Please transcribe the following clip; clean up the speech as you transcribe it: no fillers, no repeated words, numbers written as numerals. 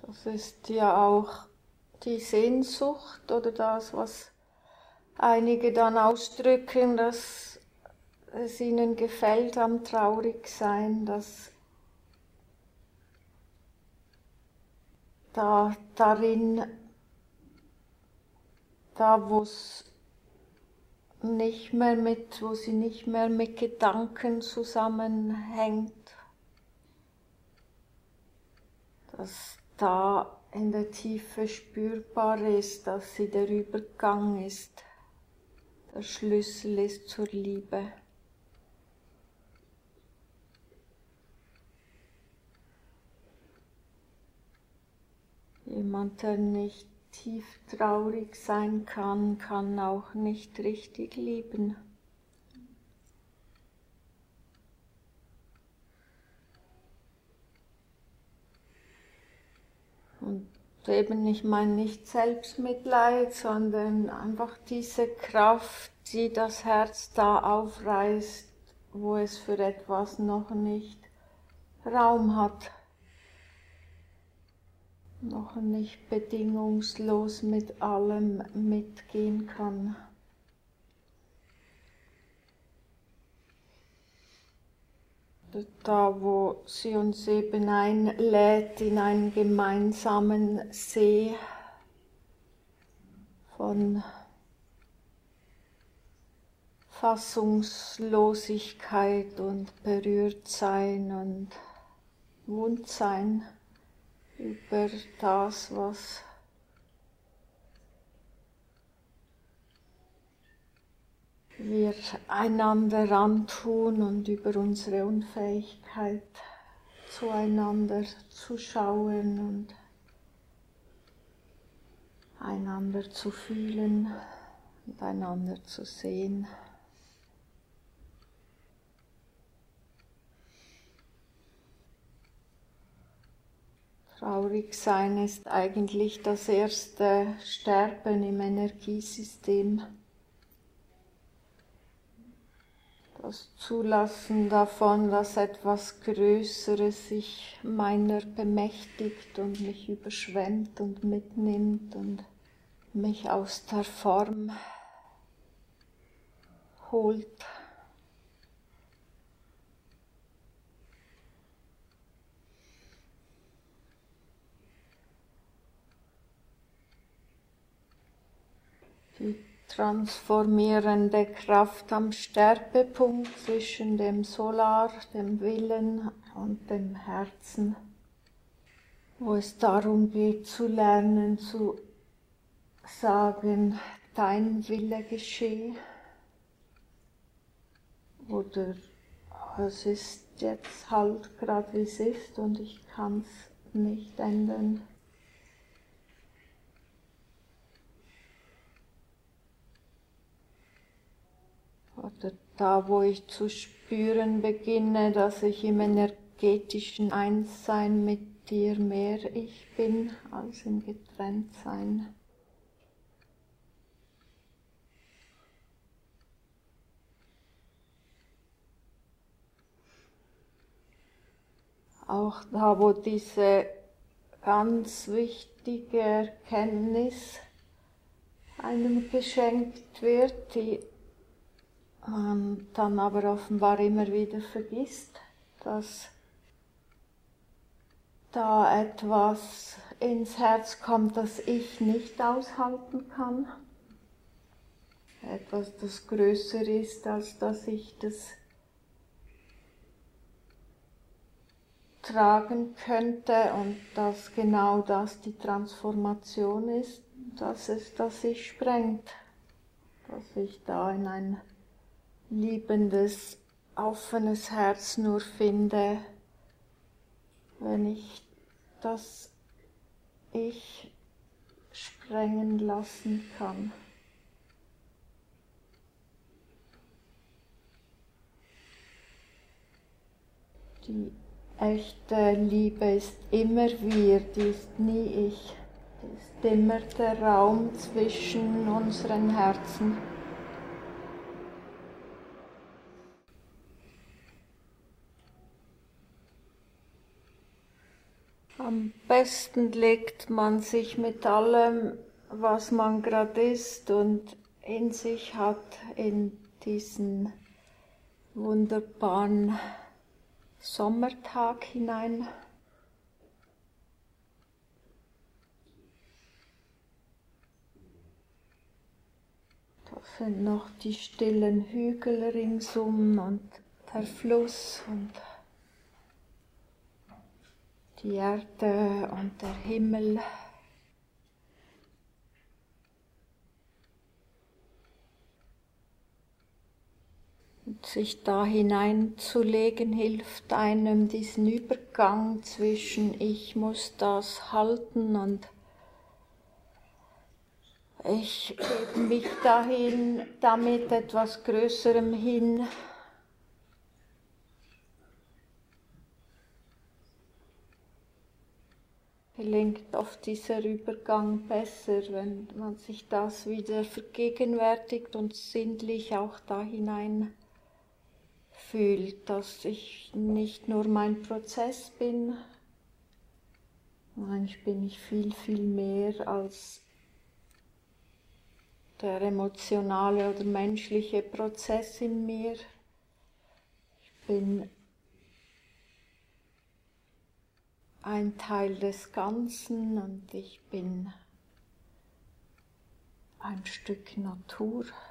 Das ist ja auch die Sehnsucht oder das, was einige dann ausdrücken, dass es ihnen gefällt am Traurigsein, dass darin, wo sie nicht mehr mit Gedanken zusammenhängt, dass da in der Tiefe spürbar ist, dass sie der Übergang ist, der Schlüssel ist zur Liebe. Jemand, der nicht tief traurig sein kann, kann auch nicht richtig lieben. Und eben, ich meine nicht Selbstmitleid, sondern einfach diese Kraft, die das Herz da aufreißt, wo es für etwas noch nicht Raum hat, noch nicht bedingungslos mit allem mitgehen kann. Da, wo sie uns eben einlädt in einen gemeinsamen See von Fassungslosigkeit und Berührtsein und Wundsein über das, was wir einander antun und über unsere Unfähigkeit, zueinander zu schauen und einander zu fühlen und einander zu sehen. Traurig sein ist eigentlich das erste Sterben im Energiesystem. Das Zulassen davon, dass etwas Größeres sich meiner bemächtigt und mich überschwemmt und mitnimmt und mich aus der Form holt. Die transformierende Kraft am Sterbepunkt zwischen dem Solar, dem Willen und dem Herzen, wo es darum geht zu lernen, zu sagen, dein Wille geschehe oder es ist jetzt halt gerade wie es ist und ich kann es nicht ändern. Oder da, wo ich zu spüren beginne, dass ich im energetischen Einssein mit dir mehr ich bin als im Getrenntsein. Auch da, wo diese ganz wichtige Erkenntnis einem geschenkt wird, die man dann aber offenbar immer wieder vergisst, dass da etwas ins Herz kommt, das ich nicht aushalten kann. Etwas, das größer ist, als dass ich das tragen könnte und dass genau das die Transformation ist, dass sich sprengt, dass ich da in ein liebendes, offenes Herz nur finde, wenn ich das Ich sprengen lassen kann. Die echte Liebe ist immer wir, die ist nie ich, die ist immer der Raum zwischen unseren Herzen. Am besten legt man sich mit allem, was man gerade ist und in sich hat, in diesen wunderbaren Sommertag hinein. Da sind noch die stillen Hügel ringsum und der Fluss und die Erde und der Himmel. Und sich da hineinzulegen hilft einem diesen Übergang zwischen ich muss das halten und ich gebe mich dahin, damit etwas Größerem hin. Gelingt oft dieser Übergang besser, wenn man sich das wieder vergegenwärtigt und sinnlich auch da hinein fühlt, dass ich nicht nur mein Prozess bin, eigentlich bin ich viel, viel mehr als der emotionale oder menschliche Prozess in mir. Ich bin ein Teil des Ganzen und ich bin ein Stück Natur.